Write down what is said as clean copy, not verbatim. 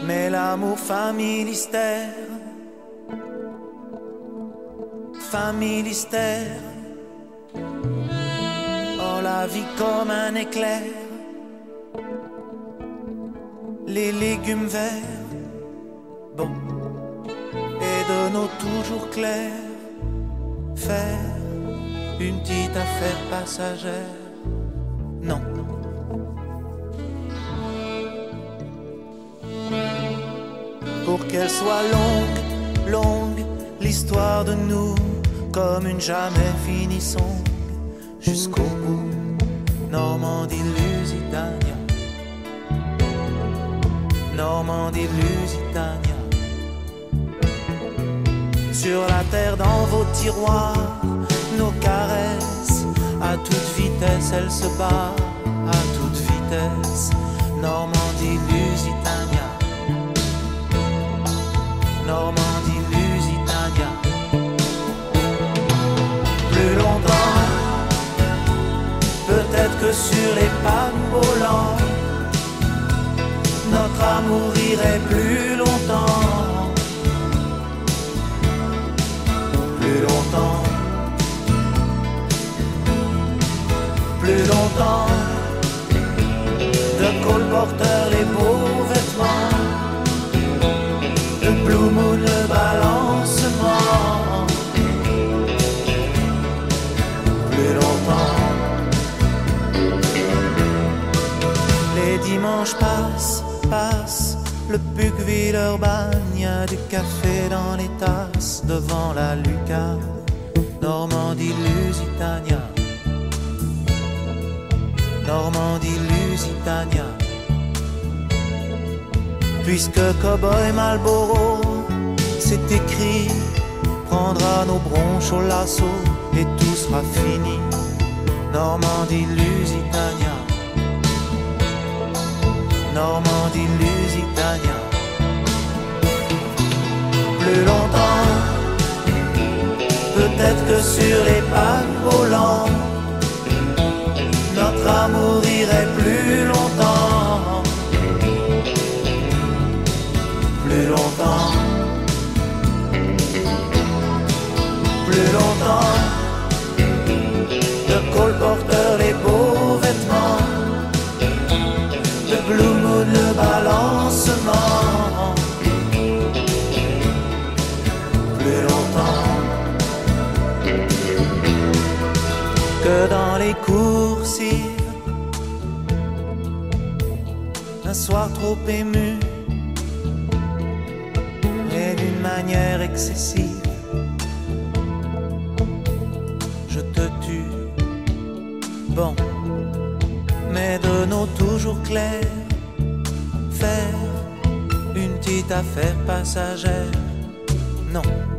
Mais l'amour familistère, familistère. Oh, la vie comme un éclair, les légumes verts, bon, et de nos toujours clairs, faire une petite affaire passagère, non. Pour qu'elle soit longue, longue, l'histoire de nous, comme une jamais finie song, jusqu'au bout, Normandie, Lusitania, Normandie, Lusitania. Sur la terre, dans vos tiroirs, nos caresses, à toute vitesse, elles se barrent, à toute vitesse, Normandie, Lusitania, Normandie, Lusitania. Plus longtemps, peut-être que sur les panneaux volants, notre amour irait plus longtemps. Plus longtemps, plus longtemps, de colporteurs les beaux vêtements, de Blue Moon le balancement. Plus longtemps, les dimanches passent, passent, le Puc-Ville Urbagne, y a du café dans les tasses devant la lucarne, Normandie, Lusitania, Normandie, Lusitania. Puisque Cowboy Marlboro, c'est écrit, prendra nos bronches au lasso et tout sera fini, Normandie, Lusitania, Normandie, Lusitania. Plus longtemps, peut-être que sur les panneaux volants, notre amour irait plus longtemps. Plus longtemps, plus longtemps, de colporteurs les beaux vêtements, de Blue Moon le balancement. Plus longtemps, que dans les coursives, un soir trop ému, et d'une manière excessive, je te tue. Bon, mais de nos toujours clairs, faire une petite affaire passagère, non.